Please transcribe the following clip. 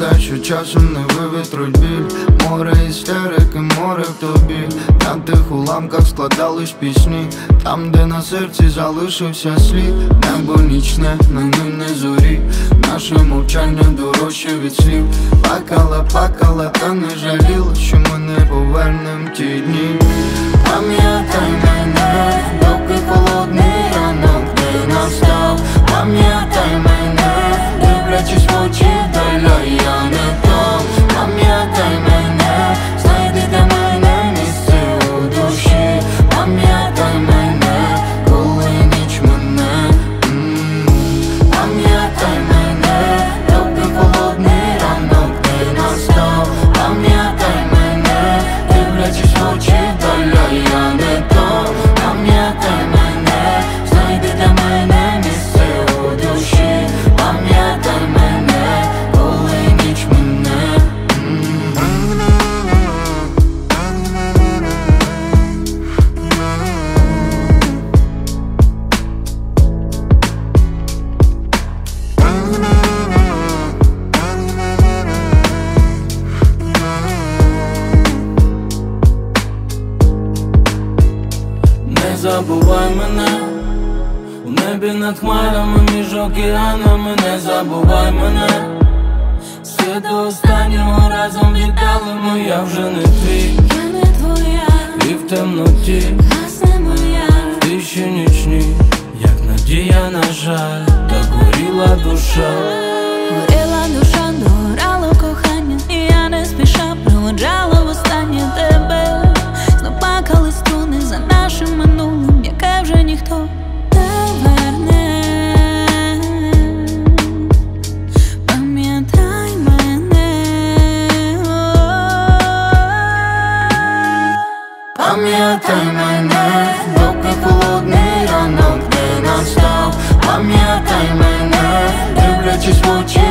Гадай, що часом не вивітруть біль. Море істерики, море в тобі. На тих уламках складались пісні. Там, де на серці залишився слід. Небо нічне, на ним не зорі. Наше мовчання дорожче від слів. Плакала, та не жаліла, що ми не повернем ті дні. Пам'ятай мене, доки холодний ранок не настав. Пам'ятай мене, дивлячись в очі доля, я не там. Пам'ятай мене, знайди для мене місце у душі. Пам'ятай мене, коли ніч мине. Пам'ятай мене, доки холодний ранок не настав. Пам'ятай мене, дивлячись в очі доля, я не там. Пам'ятай мене, знайди для мене місце у душі. Пам'ятай мене, коли ніч мине. Не забувай мене, у небі над хмарами, між океанами. Не забувай мене, все до останнього разом віддали ми. Я вже не твій, Я не твоя, і в темноті гасне моя. в тиші нічній, як надія, на жаль, так горіла душа. Горіла душа, догорало кохання, і я не спіша проводжала востаннє тебе. Знов плакали струни за нашим минулим, яке вже ніхто не верне. Пам'ятай мене, Пам'ятай мене, доки холодний ранок не настав. Пам'ятай мене, дивлячись в очі